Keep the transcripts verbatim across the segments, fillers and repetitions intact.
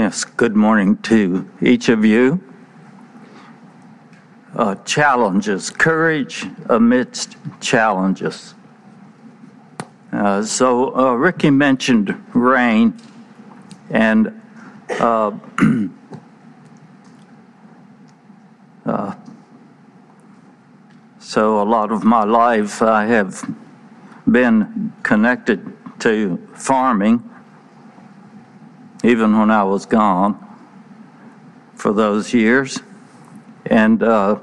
Yes, good morning to each of you. Uh, challenges, courage amidst challenges. Uh, so uh, Ricky mentioned rain, and uh, uh, so a lot of my life I have been connected to farming, even when I was gone for those years. And uh,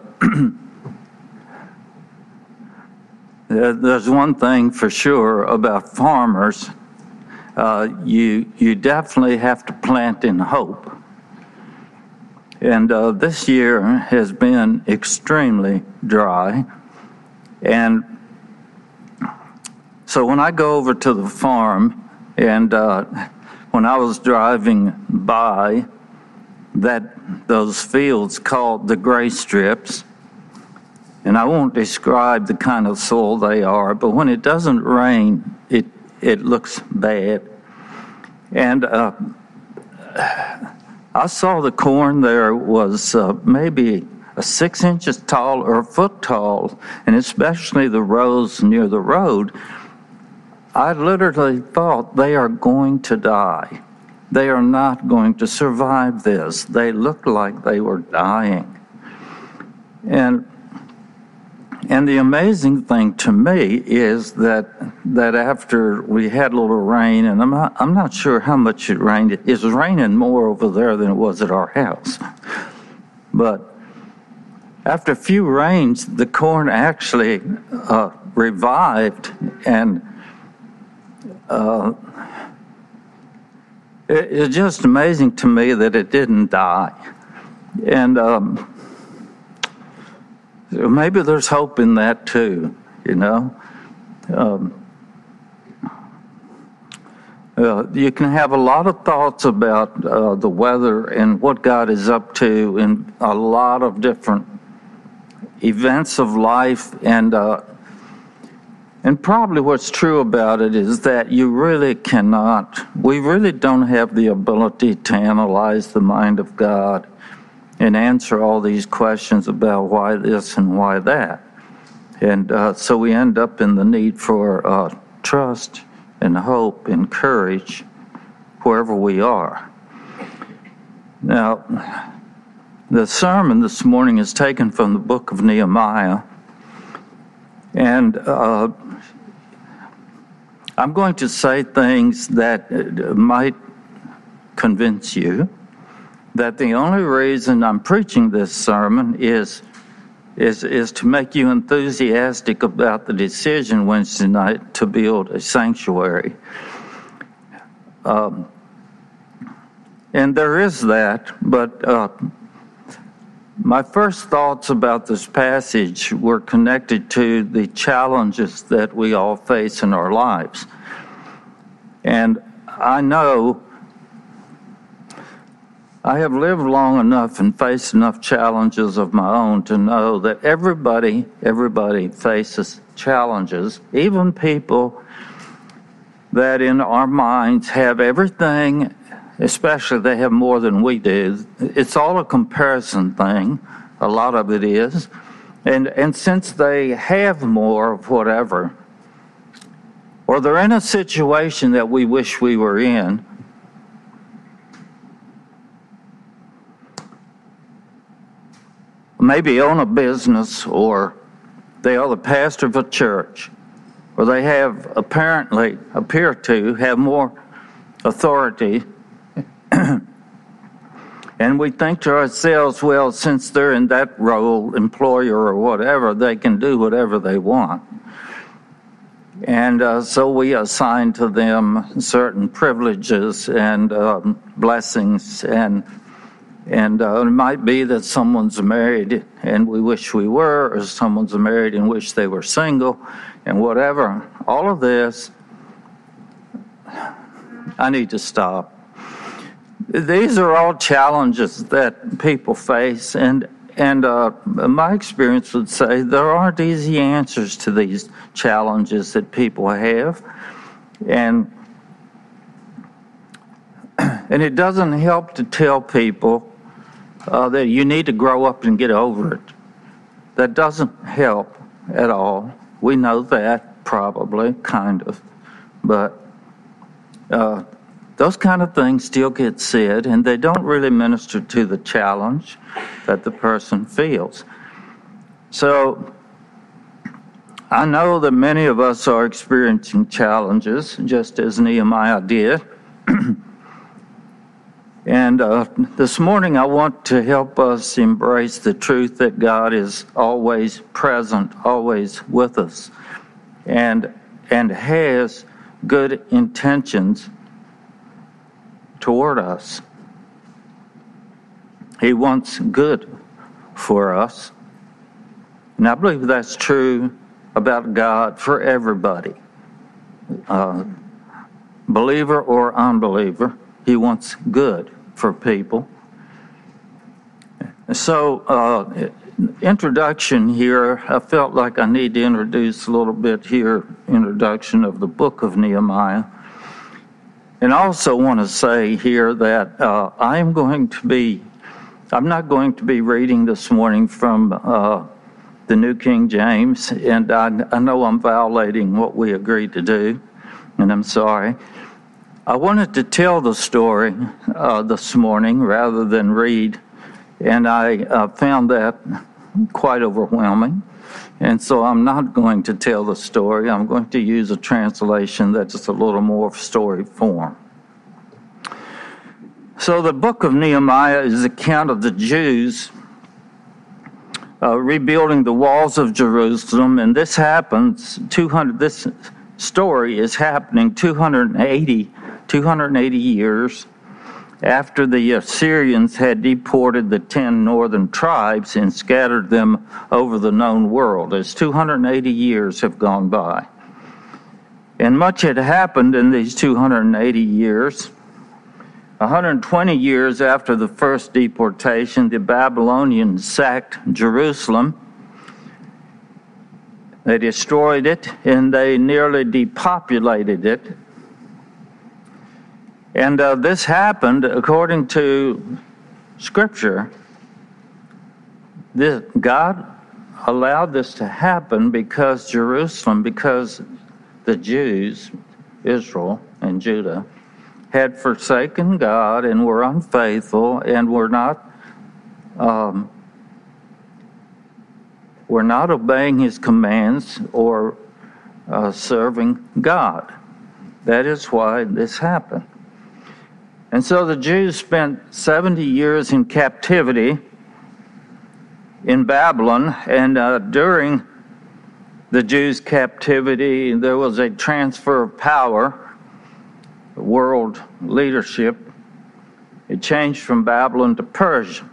there's one thing for sure about farmers. Uh, you you definitely have to plant in hope. And uh, this year has been extremely dry. And so when I go over to the farm, and uh, when I was driving by that those fields called the gray strips, and I won't describe the kind of soil they are, but when it doesn't rain, it it looks bad. And uh, I saw the corn there was uh, maybe a six inches tall or a foot tall, and especially the rows near the road. I literally thought they are going to die. They are not going to survive this. They looked like they were dying. And and the amazing thing to me is that that after we had a little rain, and I'm not, I'm not sure how much it rained. It was raining more over there than it was at our house. But after a few rains, the corn actually uh, revived, and uh, it, it's just amazing to me that it didn't die. And um, maybe there's hope in that too, you know. Um, uh, you can have a lot of thoughts about uh, the weather and what God is up to in a lot of different events of life, and uh, and probably what's true about it is that you really cannot, we really don't have the ability to analyze the mind of God and answer all these questions about why this and why that. And uh, so we end up in the need for uh, trust and hope and courage wherever we are. Now, the sermon this morning is taken from the book of Nehemiah. And uh, I'm going to say things that might convince you that the only reason I'm preaching this sermon is is is to make you enthusiastic about the decision Wednesday night to build a sanctuary. Um, and there is that, but uh, my first thoughts about this passage were connected to the challenges that we all face in our lives. And I know I have lived long enough and faced enough challenges of my own to know that everybody, everybody faces challenges, even people that in our minds have everything, especially they have more than we do. It's all a comparison thing, a lot of it is. And, and since they have more of whatever, or they're in a situation that we wish we were in, maybe own a business, or they are the pastor of a church, or they have apparently, appear to have more authority, and we think to ourselves, well, since they're in that role, employer or whatever, they can do whatever they want. And uh, so we assign to them certain privileges and um, blessings, and And uh, it might be that someone's married and we wish we were, or someone's married and wish they were single, and whatever. All of this, I need to stop. These are all challenges that people face, and and uh, my experience would say there aren't easy answers to these challenges that people have. And And it doesn't help to tell people uh, that you need to grow up and get over it. That doesn't help at all. We know that, probably, kind of. But uh, those kind of things still get said, and they don't really minister to the challenge that the person feels. So I know that many of us are experiencing challenges, just as Nehemiah did. And uh, this morning I want to help us embrace the truth that God is always present, always with us, and and has good intentions toward us. He wants good for us. And I believe that's true about God for everybody, uh, believer or unbeliever. He wants good for people. So, uh, introduction here, I felt like I need to introduce a little bit here, introduction of the book of Nehemiah. And I also want to say here that uh, I am going to be, I'm not going to be reading this morning from uh, the New King James, and I, I know I'm violating what we agreed to do, and I'm sorry. I wanted to tell the story uh, this morning rather than read, and I uh, found that quite overwhelming. And so I'm not going to tell the story. I'm going to use a translation that's a little more story form. So the book of Nehemiah is an account of the Jews uh, rebuilding the walls of Jerusalem, and this happens two hundred. This story is happening two hundred eighty. two hundred eighty years after the Assyrians had deported the ten northern tribes and scattered them over the known world. As two hundred eighty years have gone by. And much had happened in these two hundred eighty years. one hundred twenty years after the first deportation, the Babylonians sacked Jerusalem. They destroyed it, and they nearly depopulated it. And uh, this happened according to Scripture. This, God allowed this to happen because Jerusalem, because the Jews, Israel and Judah, had forsaken God and were unfaithful and were not um, were not obeying His commands or uh, serving God. That is why this happened. And so the Jews spent seventy years in captivity in Babylon, and uh, during the Jews' captivity, there was a transfer of power, world leadership. It changed from Babylon to Persia.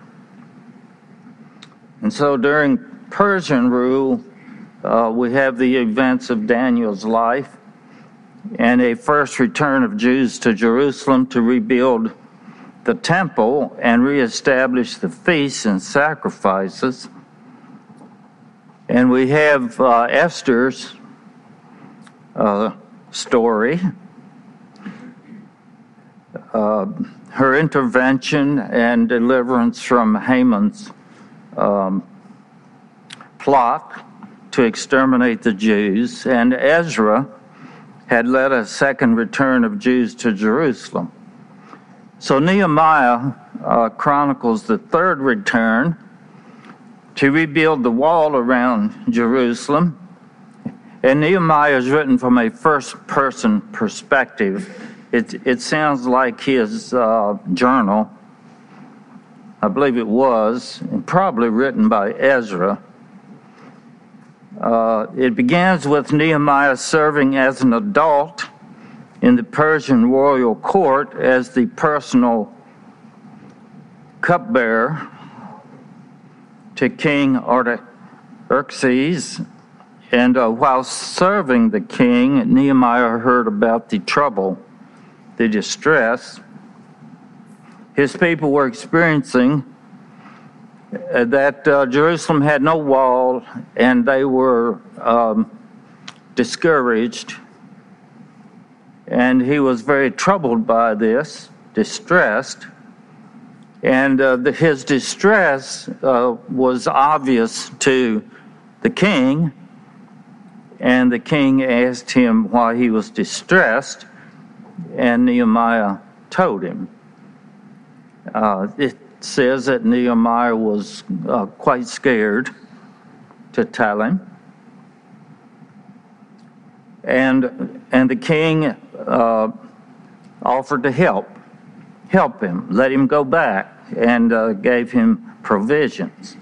And so during Persian rule, uh, we have the events of Daniel's life, and a first return of Jews to Jerusalem to rebuild the temple and reestablish the feasts and sacrifices. And we have uh, Esther's uh, story, uh, her intervention and deliverance from Haman's um, plot to exterminate the Jews, and Ezra had led a second return of Jews to Jerusalem. So Nehemiah uh, chronicles the third return to rebuild the wall around Jerusalem. And Nehemiah is written from a first-person perspective. It, it sounds like his uh, journal. I believe it was, and probably written by Ezra. Uh, it begins with Nehemiah serving as an adult in the Persian royal court as the personal cupbearer to King Artaxerxes. And uh, while serving the king, Nehemiah heard about the trouble, the distress his people were experiencing, uh, that uh, Jerusalem had no wall, and they were um, discouraged. And he was very troubled by this. distressed. And uh, the, his distress uh, was obvious to the king, and the king asked him why he was distressed, and Nehemiah told him. Uh, it says that Nehemiah was uh, quite scared to tell him. And, and the king uh, offered to help. help him, let him go back, and uh, gave him provisions,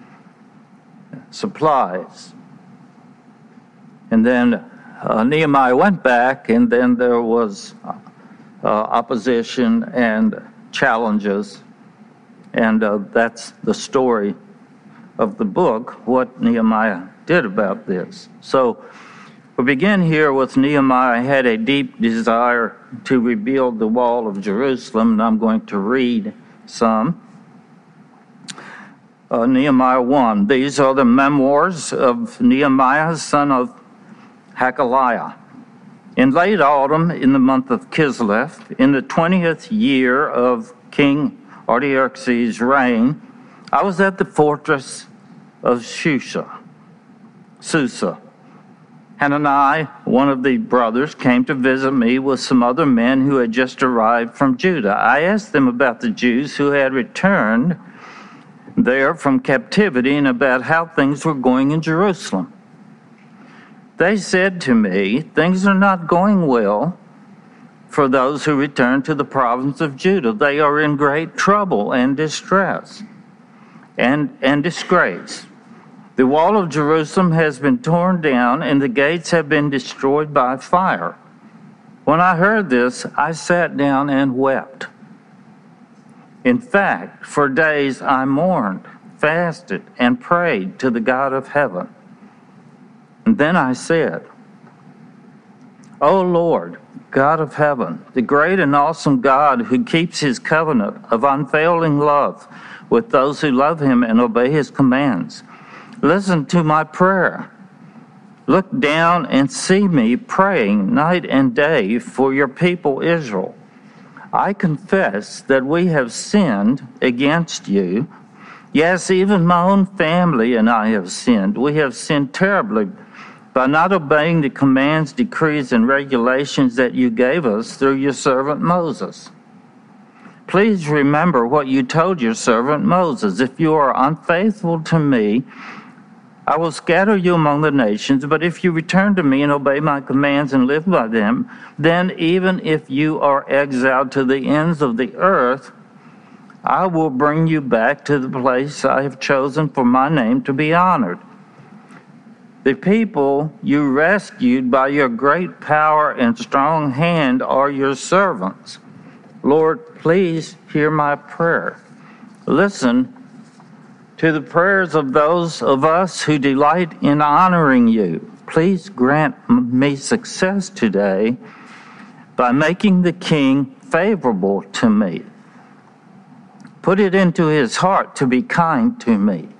supplies. And then uh, Nehemiah went back, and then there was uh, opposition and challenges, and uh, that's the story of the book, what Nehemiah did about this. So we begin here with Nehemiah had a deep desire to rebuild the wall of Jerusalem, and I'm going to read some. Uh, Nehemiah one. These are the memoirs of Nehemiah, son of Hakaliah. In late autumn, in the month of Kislev, in the twentieth year of King Artaxerxes' reign, I was at the fortress of Susa. Susa. Hanani, one of the brothers, came to visit me with some other men who had just arrived from Judah. I asked them about the Jews who had returned there from captivity and about how things were going in Jerusalem. They said to me, things are not going well for those who return to the province of Judah. They are in great trouble and distress and, and disgrace. The wall of Jerusalem has been torn down, and the gates have been destroyed by fire. When I heard this, I sat down and wept. In fact, for days I mourned, fasted, and prayed to the God of heaven. And then I said, O Lord, God of heaven, the great and awesome God who keeps his covenant of unfailing love with those who love him and obey his commands, listen to my prayer. Look down and see me praying night and day for your people Israel. I confess that we have sinned against you. Yes, even my own family and I have sinned. We have sinned terribly by not obeying the commands, decrees, and regulations that you gave us through your servant Moses. Please remember what you told your servant Moses. If you are unfaithful to me, I will scatter you among the nations, but if you return to me and obey my commands and live by them, then even if you are exiled to the ends of the earth, I will bring you back to the place I have chosen for my name to be honored. The people you rescued by your great power and strong hand are your servants. Lord, please hear my prayer. Listen to the prayers of those of us who delight in honoring you. Please grant me success today by making the king favorable to me. Put it into his heart to be kind to me.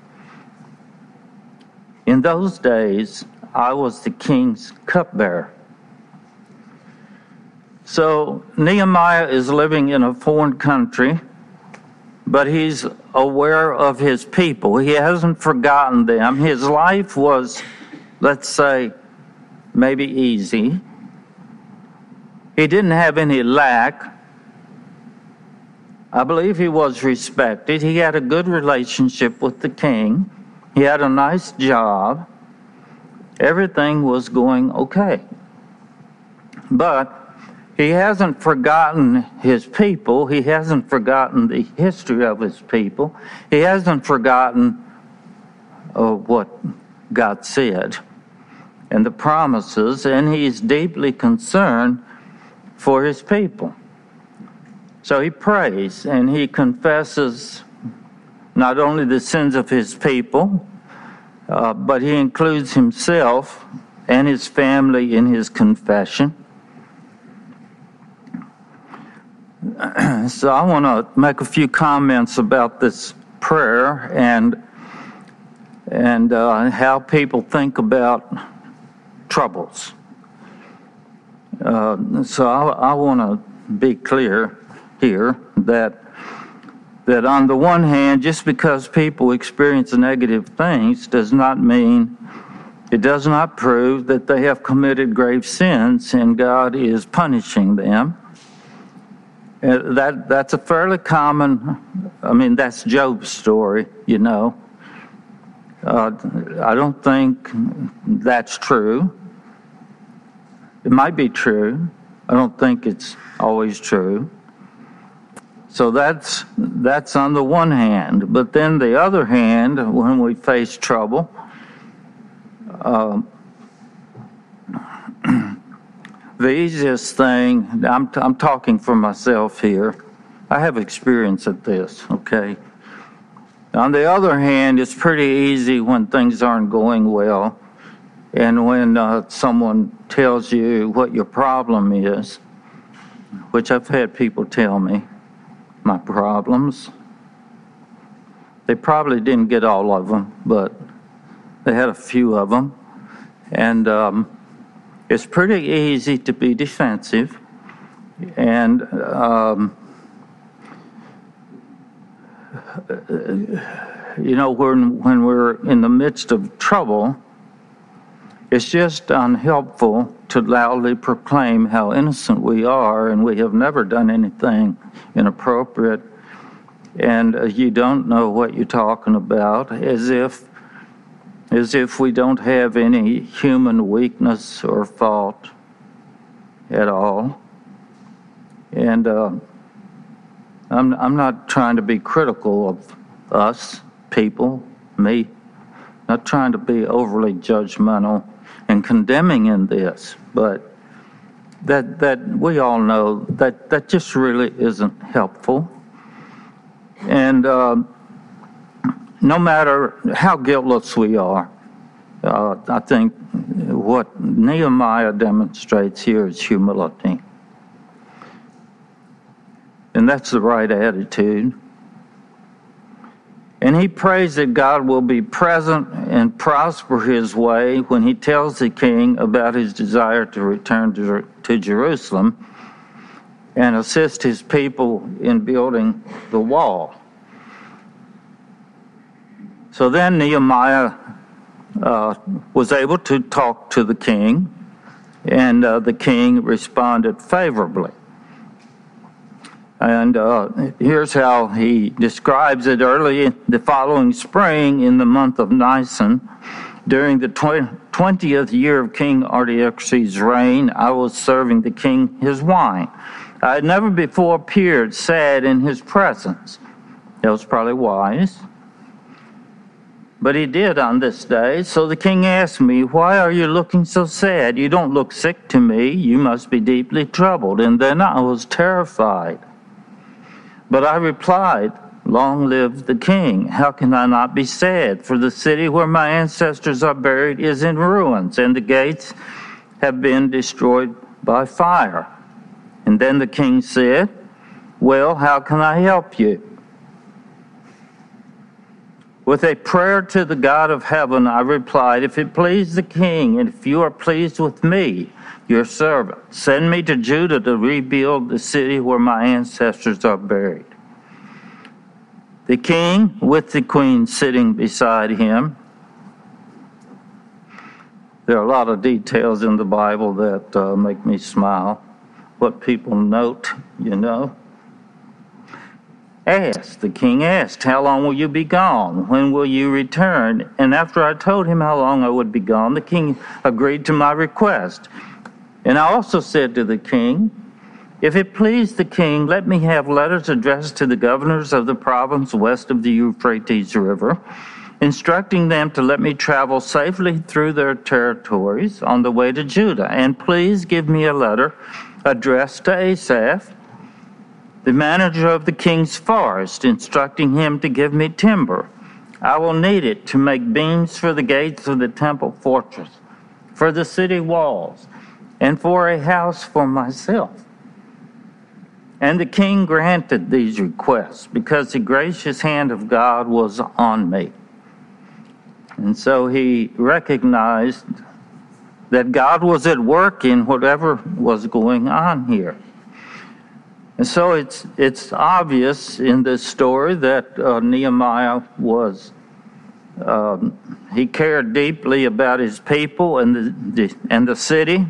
In those days, I was the king's cupbearer. So Nehemiah is living in a foreign country, but he's aware of his people. He hasn't forgotten them. His life was, let's say, maybe easy. He didn't have any lack. I believe he was respected. He had a good relationship with the king. He had a nice job. Everything was going okay. But he hasn't forgotten his people. He hasn't forgotten the history of his people. He hasn't forgotten uh, what God said and the promises, and he's deeply concerned for his people. So he prays and he confesses not only the sins of his people, uh, but he includes himself and his family in his confession. So I want to make a few comments about this prayer and and uh, how people think about troubles. Uh, so I, I want to be clear here that that on the one hand, just because people experience negative things does not mean, it does not prove that they have committed grave sins and God is punishing them. Uh, that that's a fairly common, I mean, that's Job's story, you know. Uh, I don't think that's true. It might be true. I don't think it's always true. So that's that's on the one hand. But then the other hand, when we face trouble, uh, the easiest thing, I'm, I'm talking for myself here. I have experience at this, okay? On the other hand, it's pretty easy when things aren't going well and when uh, someone tells you what your problem is, which I've had people tell me, my problems. They probably didn't get all of them, but they had a few of them. And um, it's pretty easy to be defensive. And um, you know, when, when we're in the midst of trouble, it's just unhelpful to loudly proclaim how innocent we are and we have never done anything inappropriate, and uh, you don't know what you're talking about, as if as if we don't have any human weakness or fault at all. And uh, I'm I'm not trying to be critical of us people, me, not trying to be overly judgmental and condemning in this, but that that we all know that that just really isn't helpful. And uh, no matter how guiltless we are, uh, I think what Nehemiah demonstrates here is humility. And that's the right attitude. And he prays that God will be present and prosper his way when he tells the king about his desire to return to, to Jerusalem and assist his people in building the wall. So then Nehemiah uh, was able to talk to the king, and uh, the king responded favorably. And uh, here's how he describes it. Early the following spring, in the month of Nisan, during the twentieth year of King Artaxerxes' reign, I was serving the king his wine. I had never before appeared sad in his presence. That was probably wise. But he did on this day. So the king asked me, "Why are you looking so sad? You don't look sick to me. You must be deeply troubled." And then I was terrified. But I replied, "Long live the king. How can I not be sad? For the city where my ancestors are buried is in ruins, and the gates have been destroyed by fire." And then the king said, "Well, how can I help you?" With a prayer to the God of heaven, I replied, "If it please the king, and if you are pleased with me, your servant, send me to Judah to rebuild the city where my ancestors are buried." The king, with the queen sitting beside him. There are a lot of details in the Bible that uh, make me smile. What people note, you know. Asked, the king asked, "How long will you be gone? When will you return?" And after I told him how long I would be gone, the king agreed to my request. And I also said to the king, "If it please the king, let me have letters addressed to the governors of the province west of the Euphrates River, instructing them to let me travel safely through their territories on the way to Judah. And please give me a letter addressed to Asaph, the manager of the king's forest, instructing him to give me timber. I will need it to make beams for the gates of the temple fortress, for the city walls, and for a house for myself." And the king granted these requests because the gracious hand of God was on me. And so he recognized that God was at work in whatever was going on here. And so it's it's obvious in this story that uh, Nehemiah was um, he cared deeply about his people and the, the and the city.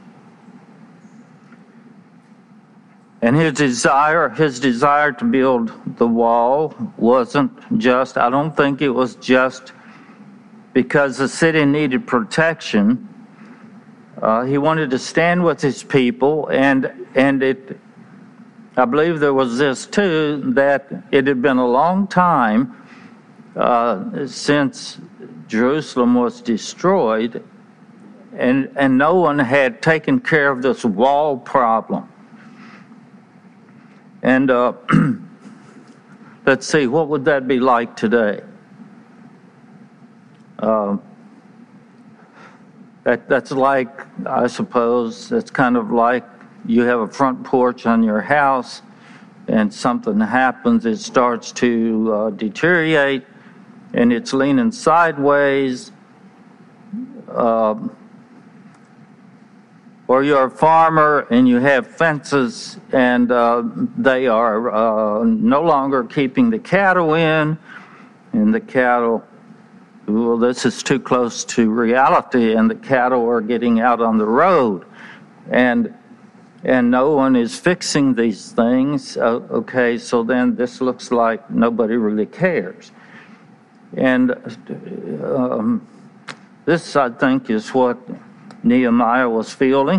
And his desire, his desire to build the wall wasn't just, I don't think it was just because the city needed protection. Uh, he wanted to stand with his people, and and it, I believe there was this too, that it had been a long time uh, since Jerusalem was destroyed, and, and no one had taken care of this wall problem. And uh, let's see, what would that be like today? Uh, that that's like, I suppose, it's kind of like you have a front porch on your house, and something happens, it starts to uh, deteriorate, and it's leaning sideways. Uh, Or you're a farmer and you have fences, and uh, they are uh, no longer keeping the cattle in, and the cattle, well, this is too close to reality, and the cattle are getting out on the road, and and no one is fixing these things. Uh, okay, so then this looks like nobody really cares. And um, this, I think, is what Nehemiah was feeling.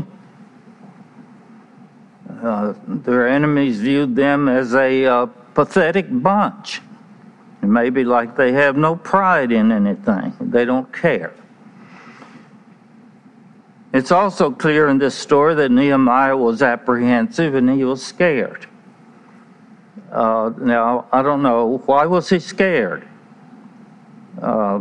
Uh, their enemies viewed them as a uh, pathetic bunch. Maybe like they have no pride in anything. They don't care. It's also clear in this story that Nehemiah was apprehensive and he was scared. Uh, now, I don't know, why was he scared? Uh,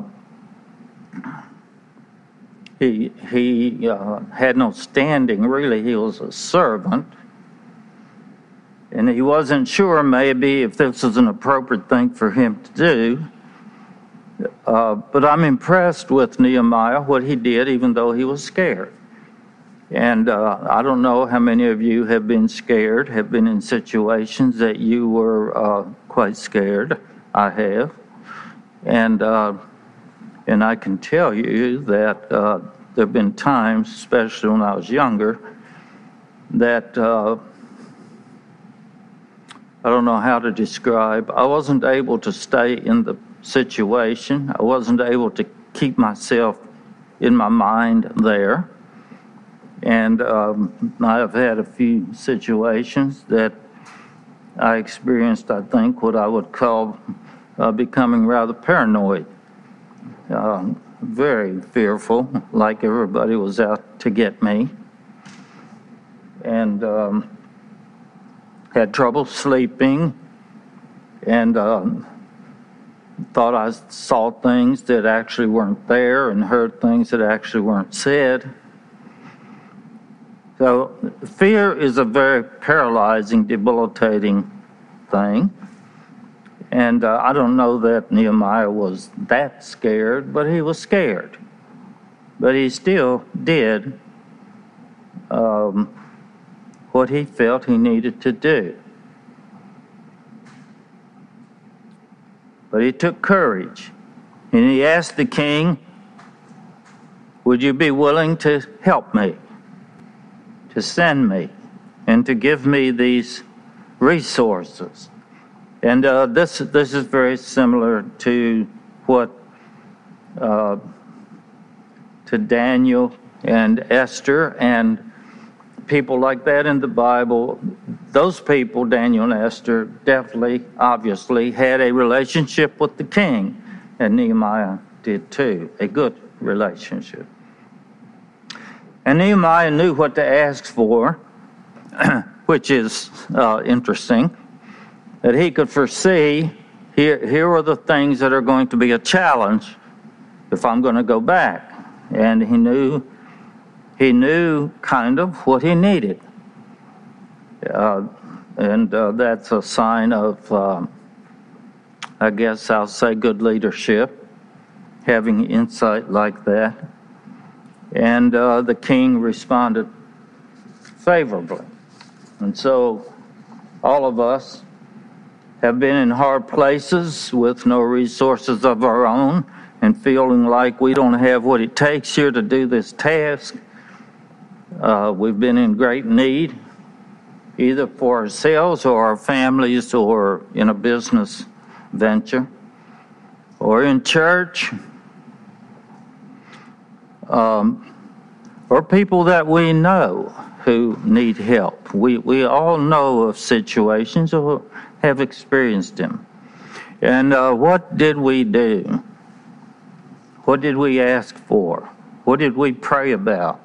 He he uh, had no standing, really. He was a servant. And he wasn't sure, maybe, if this was an appropriate thing for him to do. Uh, but I'm impressed with Nehemiah, what he did, even though he was scared. And uh, I don't know how many of you have been scared, have been in situations that you were uh, quite scared. I have. And... Uh, And I can tell you that uh, there have been times, especially when I was younger, that uh, I don't know how to describe. I wasn't able to stay in the situation. I wasn't able to keep myself in my mind there. And um, I've had a few situations that I experienced, I think, what I would call uh, becoming rather paranoid. Uh, very fearful, like everybody was out to get me, and um, had trouble sleeping, and um, thought I saw things that actually weren't there and heard things that actually weren't said. So fear is a very paralyzing, debilitating thing. And uh, I don't know that Nehemiah was that scared, but he was scared. But he still did um, what he felt he needed to do. But he took courage, and he asked the king, would you be willing to help me, to send me, and to give me these resources? And uh, this this is very similar to what uh, to Daniel and Esther and people like that in the Bible. Those people, Daniel and Esther, definitely, obviously, had a relationship with the king, and Nehemiah did too, a good relationship. And Nehemiah knew what to ask for, which is uh, interesting. That he could foresee, here, here are the things that are going to be a challenge if I'm going to go back. And he knew, he knew kind of what he needed. Uh, and uh, that's a sign of, uh, I guess I'll say, good leadership, having insight like that. And uh, the king responded favorably. And so all of us have been in hard places with no resources of our own and feeling like we don't have what it takes here to do this task. Uh, we've been in great need, either for ourselves or our families or in a business venture or in church, um, or people that we know who need help. We, we all know of situations or have experienced them. And uh, what did we do? What did we ask for? What did we pray about?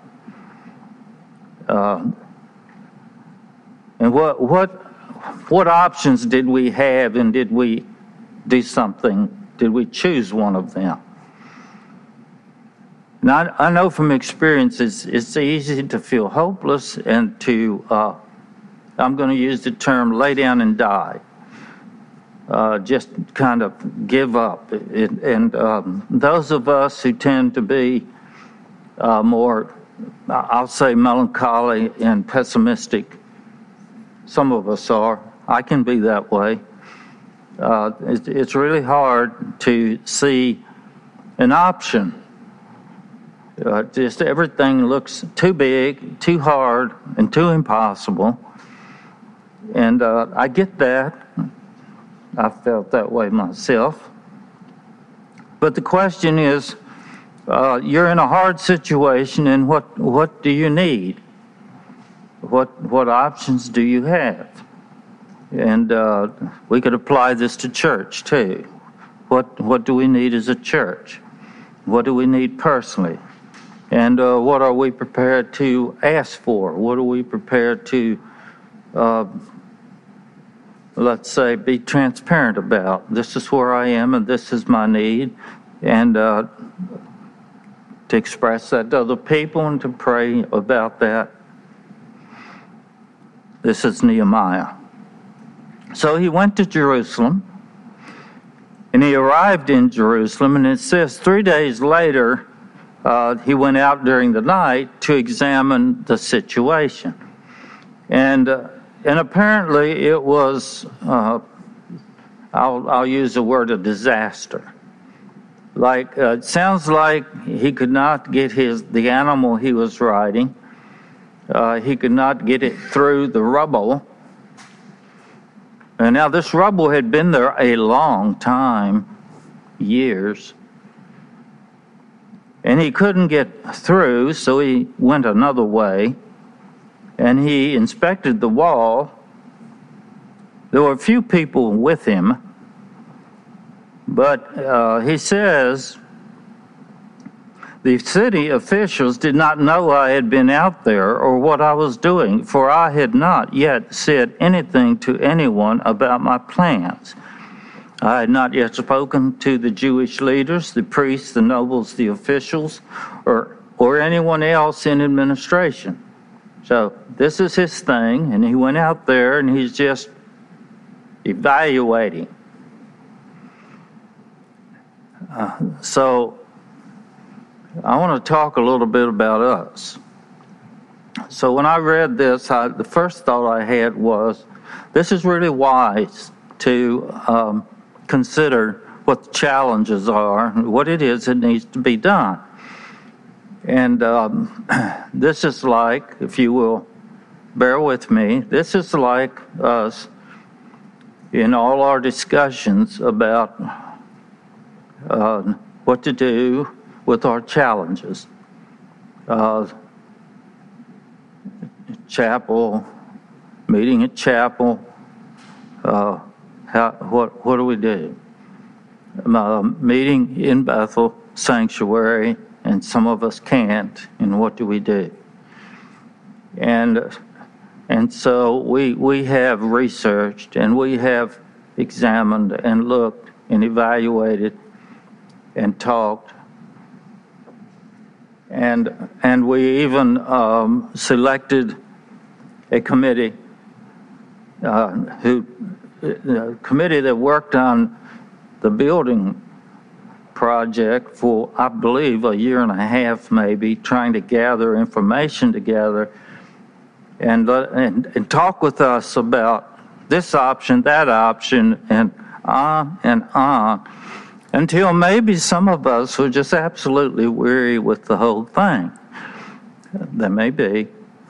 Uh, and what what what options did we have, and did we do something? Did we choose one of them? Now, I know from experience it's, it's easy to feel hopeless and to, uh, I'm going to use the term, lay down and die. Uh, just kind of give up. It, and um, those of us who tend to be uh, more, I'll say, melancholy and pessimistic, some of us are. I can be that way. Uh, it, it's really hard to see an option. Uh, just everything looks too big, too hard, and too impossible. And uh, I get that. I felt that way myself. But the question is, uh, you're in a hard situation, and what, what do you need? What, what options do you have? And uh, we could apply this to church, too. What, what do we need as a church? What do we need personally? And uh, what are we prepared to ask for? What are we prepared to, uh, let's say, be transparent about? This is where I am, and this is my need. And uh, to express that to other people and to pray about that. This is Nehemiah. So he went to Jerusalem, and he arrived in Jerusalem, and it says three days later, Uh, he went out during the night to examine the situation. And uh, and apparently it was, uh, I'll, I'll use the word, a disaster. Like, uh, it sounds like he could not get his the animal he was riding. Uh, he could not get it through the rubble. And now this rubble had been there a long time, years. And he couldn't get through, so he went another way, and he inspected the wall. There were a few people with him, but uh, he says the city officials did not know I had been out there or what I was doing, for I had not yet said anything to anyone about my plans. I had not yet spoken to the Jewish leaders, the priests, the nobles, the officials, or or anyone else in administration. So this is his thing, and he went out there, and he's just evaluating. Uh, so I want to talk a little bit about us. So when I read this, I, the first thought I had was, this is really wise to um, consider what the challenges are, what it is that needs to be done. And um, this is like, if you will bear with me, this is like us in all our discussions about uh, what to do with our challenges. Uh, chapel, meeting at chapel, uh, How, what what do we do? Uh, meeting in Bethel Sanctuary, and some of us can't, and what do we do? And and so we we have researched, and we have examined and looked and evaluated and talked, and and we even um, selected a committee uh, who. The committee that worked on the building project for, I believe, a year and a half maybe, trying to gather information together and, and, and talk with us about this option, that option, and on and on, until maybe some of us were just absolutely weary with the whole thing. That may be.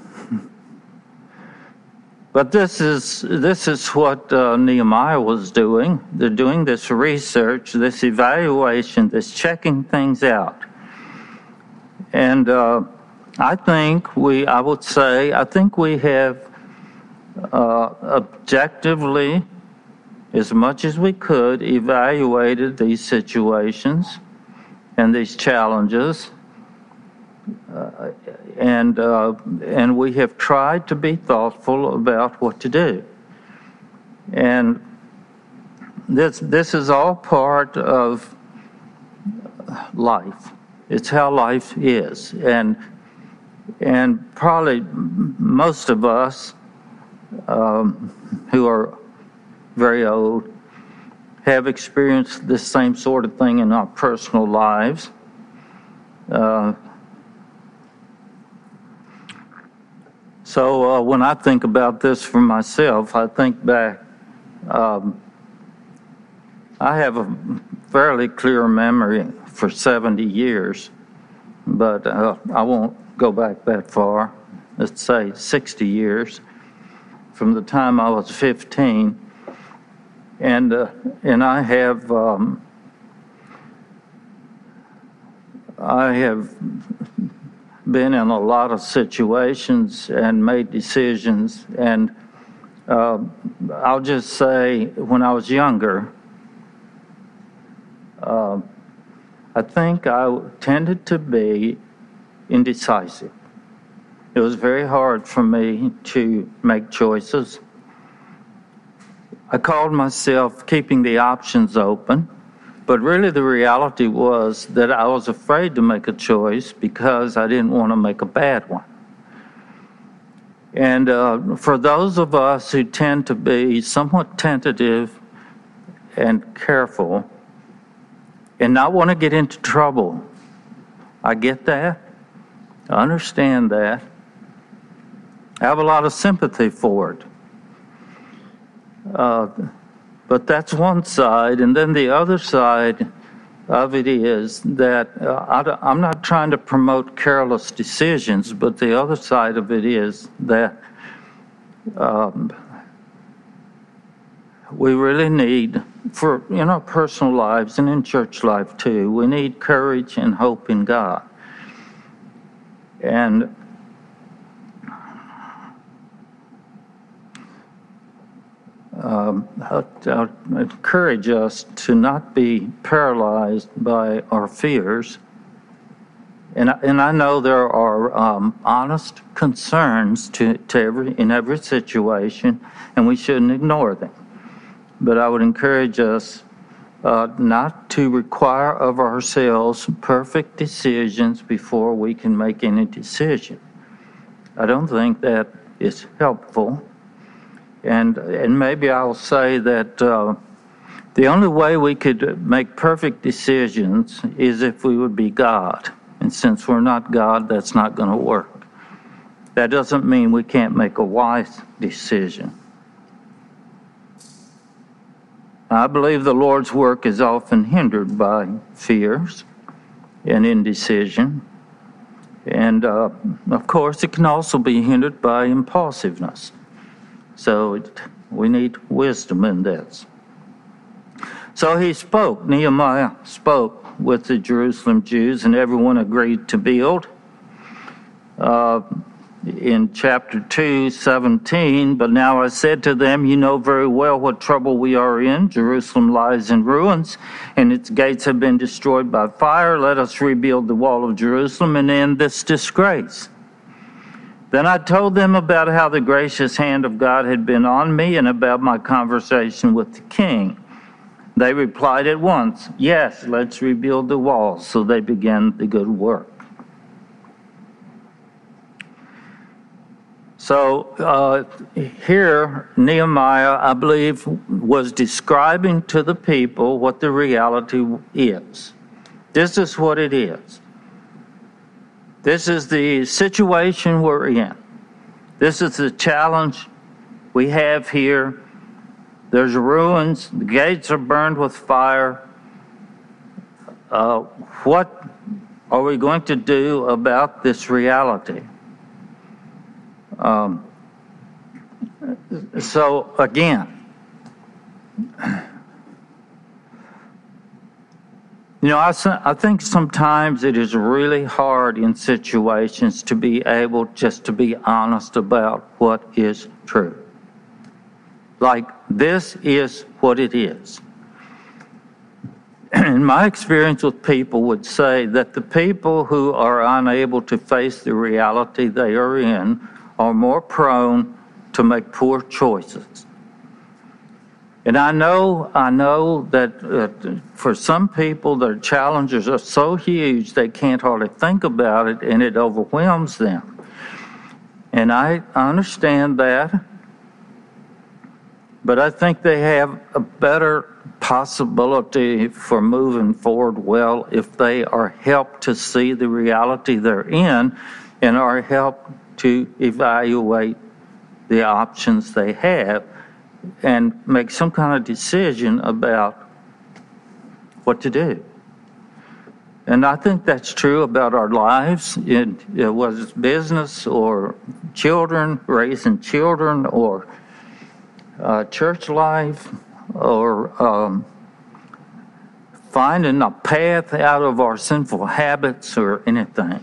But this is this is what uh, Nehemiah was doing. They're doing this research, this evaluation, this checking things out. And uh, I think we, I would say, I think we have uh, objectively, as much as we could, evaluated these situations and these challenges. Uh, and uh, and we have tried to be thoughtful about what to do. And this this is all part of life. It's how life is. And and probably most of us um, who are very old have experienced this same sort of thing in our personal lives. Uh, So uh, when I think about this for myself, I think back, um, I have a fairly clear memory for seventy years, but uh, I won't go back that far. Let's say sixty years from the time I was fifteen. And, uh, and I have, um, I have been in a lot of situations and made decisions, and uh, I'll just say when I was younger, uh, I think I tended to be indecisive. It was very hard for me to make choices. I called myself keeping the options open. But really the reality was that I was afraid to make a choice because I didn't want to make a bad one. And uh, for those of us who tend to be somewhat tentative and careful and not want to get into trouble, I get that. I understand that. I have a lot of sympathy for it. Uh, But that's one side, and then the other side of it is that uh, I, I'm not trying to promote careless decisions, but the other side of it is that um, we really need, for in our personal lives and in church life too, we need courage and hope in God. And Um, I'll encourage us to not be paralyzed by our fears. And, and I know there are um, honest concerns to, to every, in every situation, and we shouldn't ignore them. But I would encourage us uh, not to require of ourselves perfect decisions before we can make any decision. I don't think that is helpful. And and maybe I'll say that uh, the only way we could make perfect decisions is if we would be God. And since we're not God, that's not going to work. That doesn't mean we can't make a wise decision. I believe the Lord's work is often hindered by fears and indecision. And uh, of course, it can also be hindered by impulsiveness. So it, we need wisdom in this. So he spoke, Nehemiah spoke with the Jerusalem Jews, and everyone agreed to build. Uh, in chapter two, seventeen, but now I said to them, you know very well what trouble we are in. Jerusalem lies in ruins, and its gates have been destroyed by fire. Let us rebuild the wall of Jerusalem and end this disgrace. Then I told them about how the gracious hand of God had been on me and about my conversation with the king. They replied at once, yes, let's rebuild the walls. So they began the good work. So uh, here, Nehemiah, I believe, was describing to the people what the reality is. This is what it is. This is the situation we're in. This is the challenge we have here. There's ruins. The gates are burned with fire. Uh, what are we going to do about this reality? Um, so again, you know, I, I think sometimes it is really hard in situations to be able just to be honest about what is true. Like, this is what it is. And my experience with people would say that the people who are unable to face the reality they are in are more prone to make poor choices. And I know, I know that uh, for some people, their challenges are so huge they can't hardly think about it, and it overwhelms them. And I understand that, but I think they have a better possibility for moving forward well if they are helped to see the reality they're in and are helped to evaluate the options they have and make some kind of decision about what to do. And I think that's true about our lives, in, uh, whether it's business or children, raising children, or uh, church life, or um, finding a path out of our sinful habits or anything.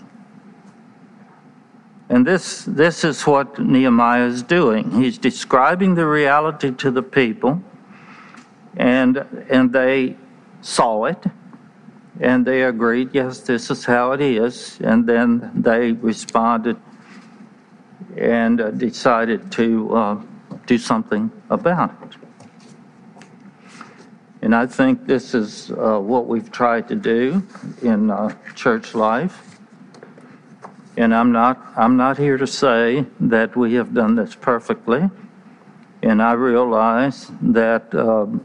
And this this is what Nehemiah is doing. He's describing the reality to the people, and and they saw it, and they agreed, yes, this is how it is. And then they responded and uh, decided to uh, do something about it. And I think this is uh, what we've tried to do in uh, church life. And I'm not I'm not here to say that we have done this perfectly. And I realize that um,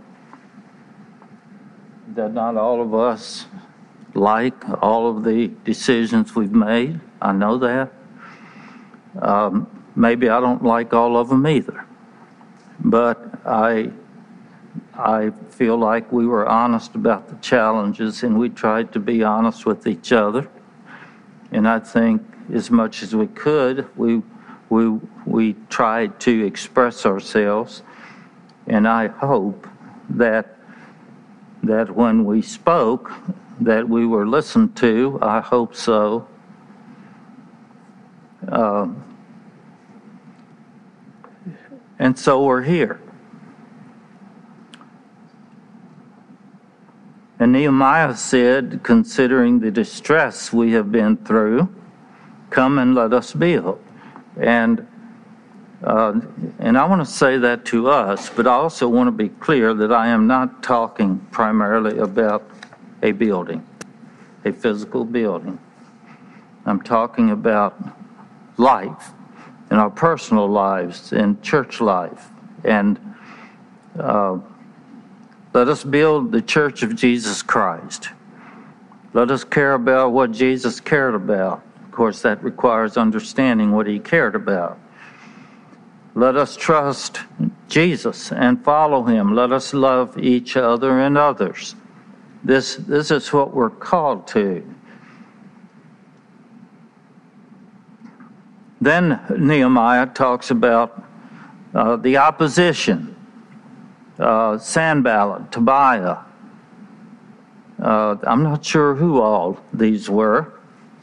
that not all of us like all of the decisions we've made. I know that. Um, maybe I don't like all of them either. But I I feel like we were honest about the challenges, and we tried to be honest with each other. And I think as much as we could, we we we tried to express ourselves. And I hope that that when we spoke, that we were listened to. I hope so. Um, and so we're here. And Nehemiah said, considering the distress we have been through, come and let us build. And uh, and I want to say that to us, but I also want to be clear that I am not talking primarily about a building, a physical building. I'm talking about life, in our personal lives, in church life. And uh, let us build the church of Jesus Christ. Let us care about what Jesus cared about. Of course, that requires understanding what he cared about. Let us trust Jesus and follow him. Let us love each other and others. This, this is what we're called to. Then Nehemiah talks about uh, the opposition. Uh, Sanballat, Tobiah. Uh, I'm not sure who all these were.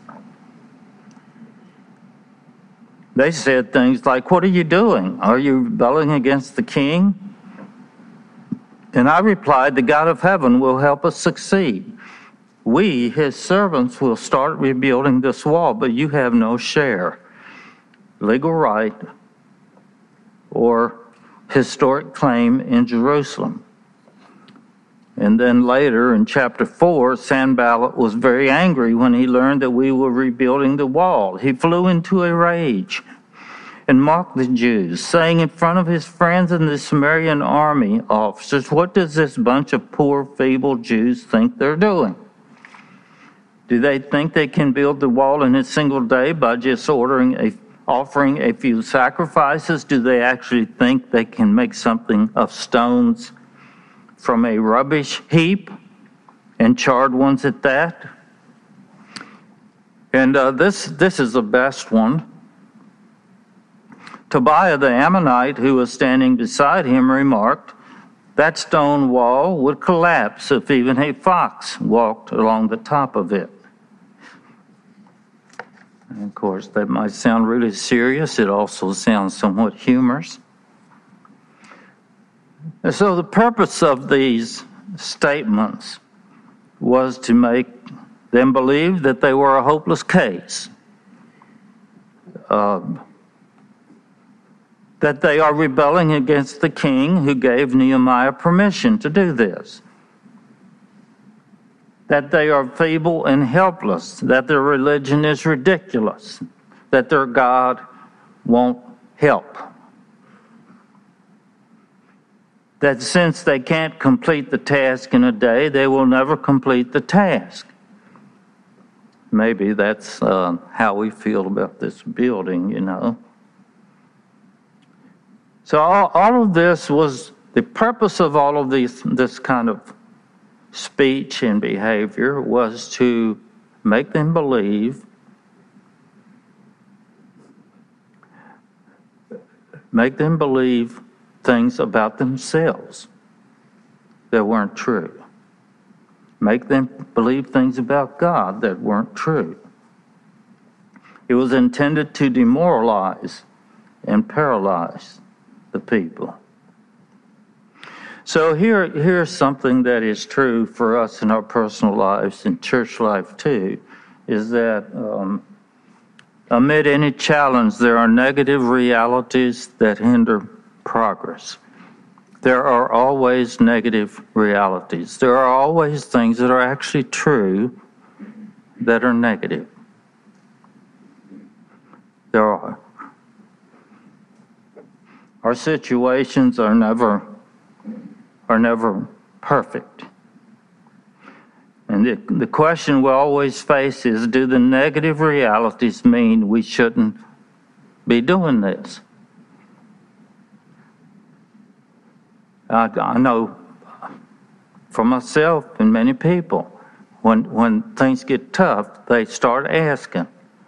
They said things like, "What are you doing? Are you rebelling against the king?" And I replied, "The God of heaven will help us succeed. We, his servants, will start rebuilding this wall, but you have no share, legal right, or historic claim in Jerusalem." And then later in chapter four, Sanballat was very angry when he learned that we were rebuilding the wall. He flew into a rage and mocked the Jews, saying in front of his friends and the Samaritan army officers, "What does this bunch of poor, feeble Jews think they're doing? Do they think they can build the wall in a single day by just ordering a, offering a few sacrifices? Do they actually think they can make something of stones from a rubbish heap, and charred ones at that? And uh, this this is the best one. Tobiah the Ammonite, who was standing beside him, remarked, "That stone wall would collapse if even a fox walked along the top of it." And of course, that might sound really serious. It also sounds somewhat humorous. And so the purpose of these statements was to make them believe that they were a hopeless case, uh, that they are rebelling against the king who gave Nehemiah permission to do this, that they are feeble and helpless, that their religion is ridiculous, that their God won't help, that since they can't complete the task in a day, they will never complete the task. Maybe that's uh, how we feel about this building, you know. So all, all of this was, the purpose of all of these, this kind of speech and behavior was to make them believe, make them believe things about themselves that weren't true. Make them believe things about God that weren't true. It was intended to demoralize and paralyze the people. So here, here's something that is true for us in our personal lives and church life too, is that um, amid any challenge, there are negative realities that hinder progress. There are always negative realities. There are always things that are actually true that are negative. There are. Our situations are never are never perfect. And the, the question we always face is, do the negative realities mean we shouldn't be doing this? I, I know for myself and many people, when when things get tough, they start asking,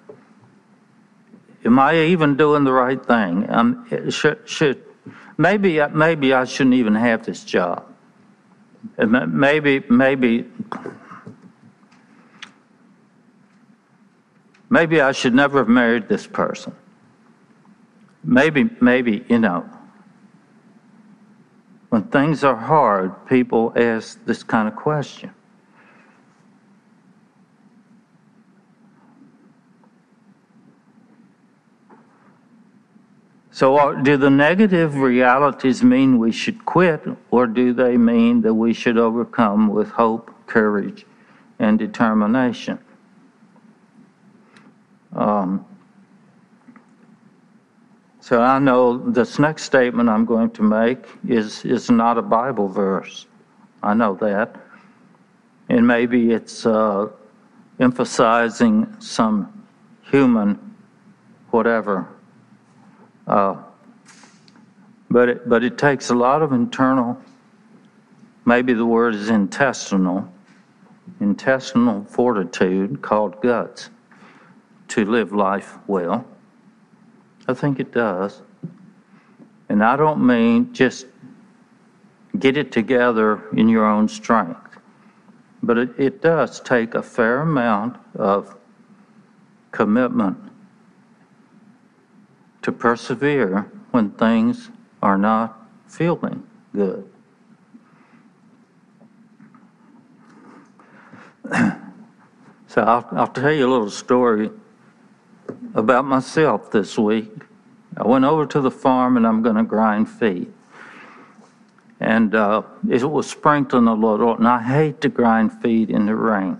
am I even doing the right thing? Um, should, should maybe maybe I shouldn't even have this job. Maybe maybe maybe I should never have married this person. Maybe maybe you know. When things are hard, people ask this kind of question. So do the negative realities mean we should quit, or do they mean that we should overcome with hope, courage, and determination? Um, so I know this next statement I'm going to make is, is not a Bible verse. I know that. And maybe it's uh, emphasizing some human whatever. Uh, but it, but it takes a lot of internal, maybe the word is intestinal, intestinal fortitude called guts to live life well. I think it does. And I don't mean just get it together in your own strength, but it, it does take a fair amount of commitment to persevere when things are not feeling good. So I'll, I'll tell you a little story about myself this week. I went over to the farm and I'm going to grind feed. And uh, it was sprinkling a little, and I hate to grind feed in the rain.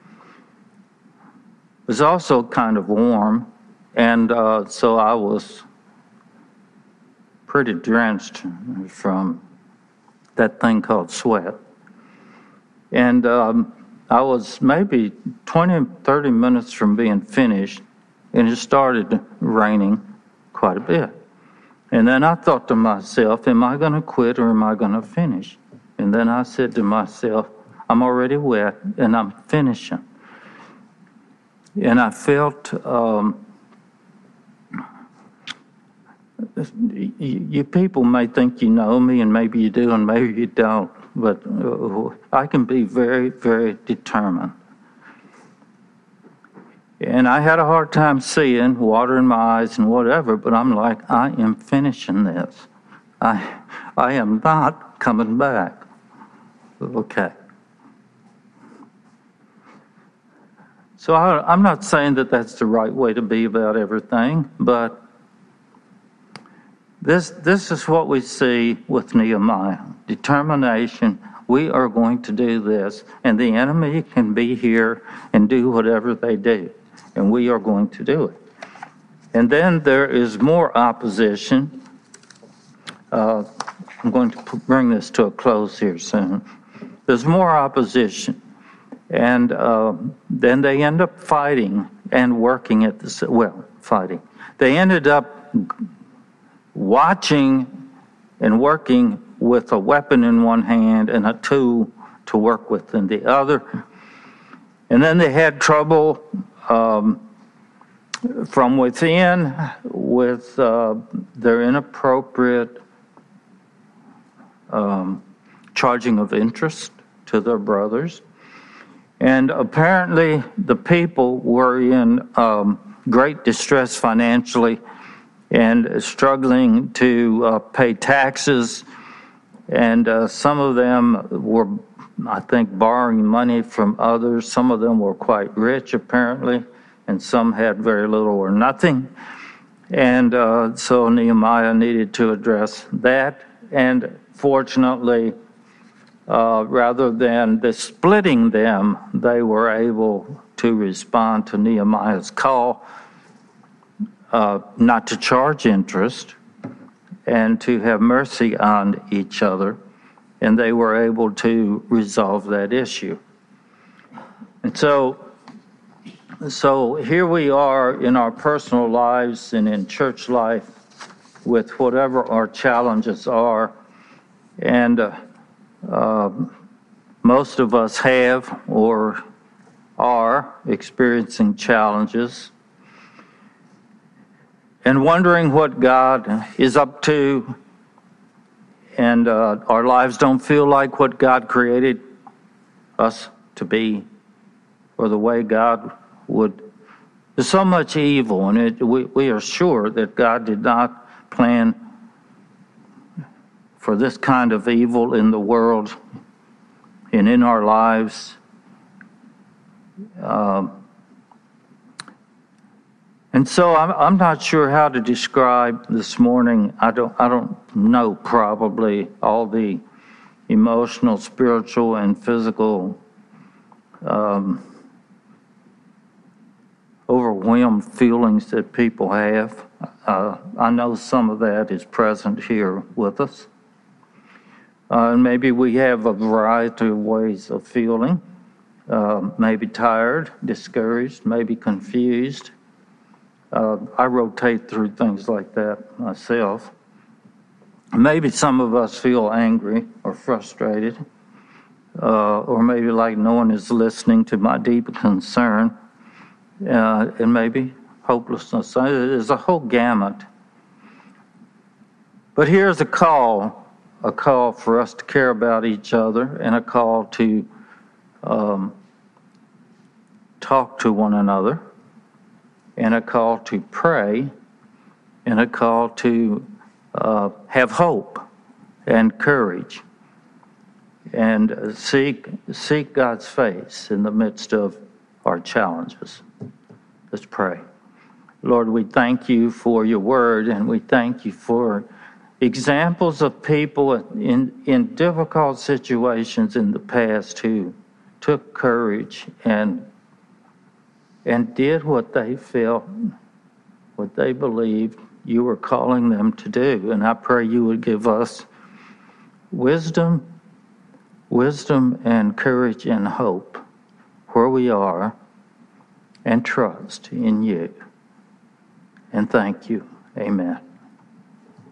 It was also kind of warm, and uh, so I was pretty drenched from that thing called sweat. And um, I was maybe twenty, thirty minutes from being finished, and it started raining quite a bit. And then I thought to myself, am I going to quit or am I going to finish? And then I said to myself, I'm already wet and I'm finishing. And I felt, um, you, you people may think you know me, and maybe you do and maybe you don't, but uh, I can be very, very determined. And I had a hard time seeing, water in my eyes and whatever, but I'm like, I am finishing this. I, I am not coming back. Okay. So I, I'm not saying that that's the right way to be about everything, but this, this is what we see with Nehemiah. Determination. We are going to do this, and the enemy can be here and do whatever they do. And we are going to do it. And then there is more opposition. Uh, I'm going to bring this to a close here soon. There's more opposition. And uh, then they end up fighting and working at the, well, fighting. They ended up watching and working with a weapon in one hand and a tool to work with in the other. And then they had trouble Um, from within with uh, their inappropriate um, charging of interest to their brothers. And apparently the people were in um, great distress financially and struggling to uh, pay taxes. And uh, some of them were, I think, borrowing money from others. Some of them were quite rich, apparently, and some had very little or nothing. And uh, so Nehemiah needed to address that. And fortunately, uh, rather than the splitting them, they were able to respond to Nehemiah's call uh, not to charge interest and to have mercy on each other. And they were able to resolve that issue. And so, so here we are in our personal lives and in church life with whatever our challenges are. And uh, uh, most of us have or are experiencing challenges and wondering what God is up to. And uh, our lives don't feel like what God created us to be, or the way God would. There's so much evil, and it, we, we are sure that God did not plan for this kind of evil in the world and in our lives. Um, And so I'm, I'm not sure how to describe this morning. I don't, I don't know probably all the emotional, spiritual, and physical um, overwhelmed feelings that people have. Uh, I know some of that is present here with us. Uh, and maybe we have a variety of ways of feeling. Uh, maybe tired, discouraged, maybe confused. Uh, I rotate through things like that myself. Maybe some of us feel angry or frustrated, uh, or maybe like no one is listening to my deep concern, uh, and maybe hopelessness. There's a whole gamut. But here's a call, a call for us to care about each other, and a call to um, talk to one another, and a call to pray, and a call to uh, have hope and courage, and seek seek God's face in the midst of our challenges. Let's pray. Lord, we thank you for your word, and we thank you for examples of people in, in difficult situations in the past who took courage and and did what they felt, what they believed you were calling them to do. And I pray you would give us wisdom, wisdom and courage and hope where we are, and trust in you. And thank you. Amen.